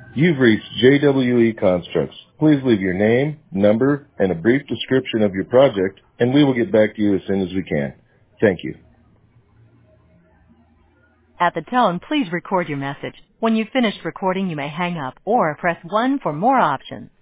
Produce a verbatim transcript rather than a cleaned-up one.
You've reached J W E Constructs. Please leave your name, number, and a brief description of your project, and we will get back to you as soon as we can. Thank you. At the tone, please record your message. When you've finished recording, you may hang up or press one for more options.